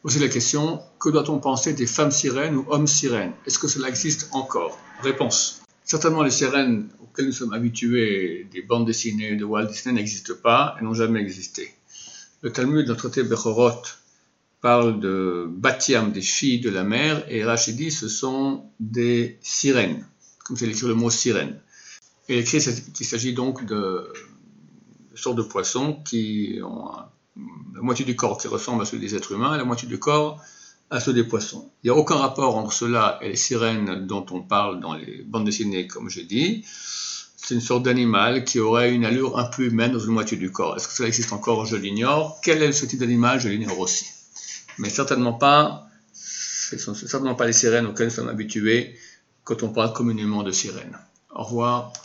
Poser la question, que doit-on penser des femmes sirènes ou hommes sirènes? Est-ce que cela existe encore? Réponse. Certainement les sirènes auxquelles nous sommes habitués des bandes dessinées de Walt Disney n'existent pas et n'ont jamais existé. Le Talmud, dans le traité Bechorot, parle de Batiam, des filles de la mer, et Rashi dit ce sont des sirènes, comme c'est écrit le mot sirène. Et il écrit qu'il s'agit donc de sortes de poissons qui ont la moitié du corps qui ressemble à ceux des êtres humains et la moitié du corps à ceux des poissons. Il n'y a aucun rapport entre cela et les sirènes dont on parle dans les bandes dessinées, comme j'ai dit. C'est une sorte d'animal qui aurait une allure un peu humaine dans une moitié du corps. Est-ce que cela existe encore? Je l'ignore. Quel est ce type d'animal? Je l'ignore aussi. Mais certainement pas, ce ne sont certainement pas les sirènes auxquelles nous sommes habitués quand on parle communément de sirènes. Au revoir.